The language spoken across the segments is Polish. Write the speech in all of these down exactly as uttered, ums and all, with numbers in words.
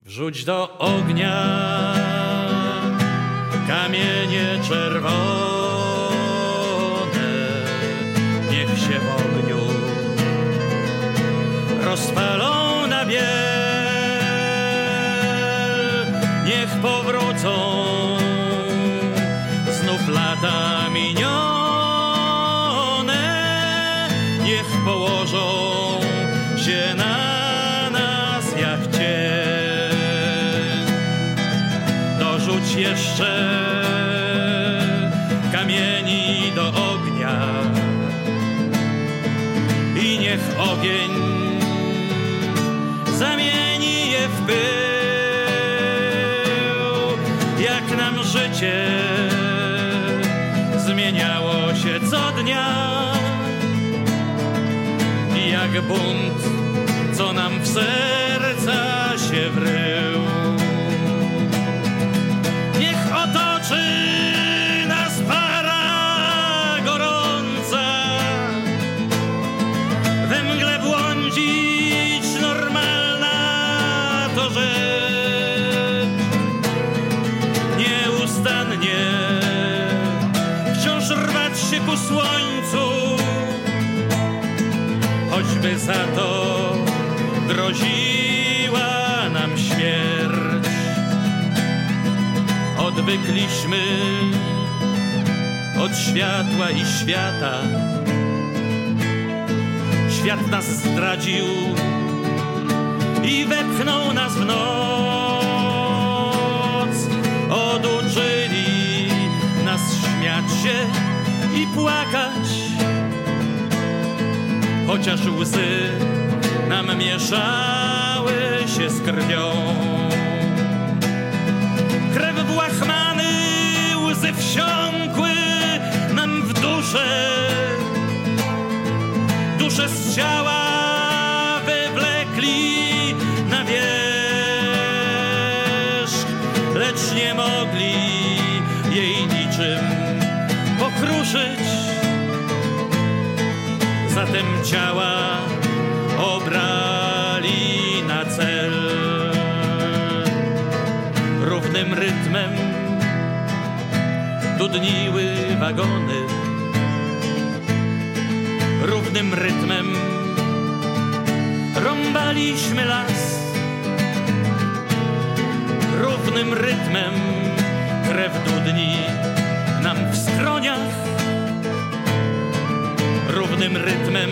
Wrzuć do ognia kamienie czerwone, niech się w ogniu rozpalą na biel, niech powrócą znów lata minione, niech położą się na nas jak cień. Dorzuć jeszcze kamieni do ognia i niech ogień zamieni je w pył, jak nam życie zmieniało się co dnia i jak bunt, co nam w serca się wrył. Niech otoczy nas para gorąca, we mgle błądzić normalna to rzecz. Nieustannie wciąż rwać się ku słońcu, choćby za to groziła nam śmierć. Odwykliśmy od światła i świata. Świat nas zdradził i wepchnął nas w noc. Oduczyli nas śmiać się i płakać, chociaż łzy nam mieszały się z krwią. Krew w łachmany, łzy wsiąkły nam w duszę. Dusze z ciała wywlekli na wierzch, lecz nie mogli jej niczym pokruszyć. Zatem ciała obrali na cel. Równym rytmem dudniły wagony. Równym rytmem rąbaliśmy las. Równym rytmem krew dudni nam w skroniach. Równym rytmem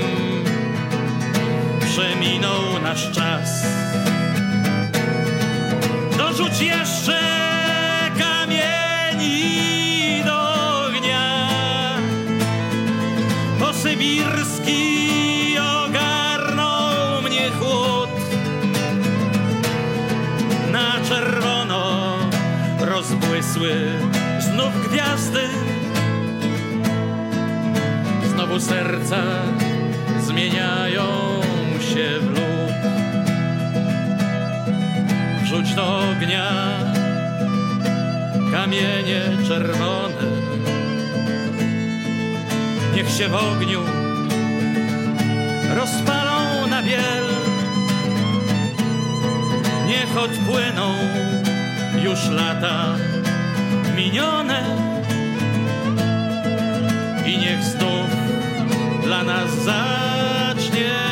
przeminął nasz czas. Dorzuć jeszcze kamieni do ognia, po sybirski ogarnął mnie chłód. Na czerwono rozbłysły znów gwiazdy. Znowu serca zmieniają się w lód. Wrzuć do ognia kamienie czerwone, niech się w ogniu rozpalą na biel. Niech odpłyną już lata minione i niech znów dla nas zacznie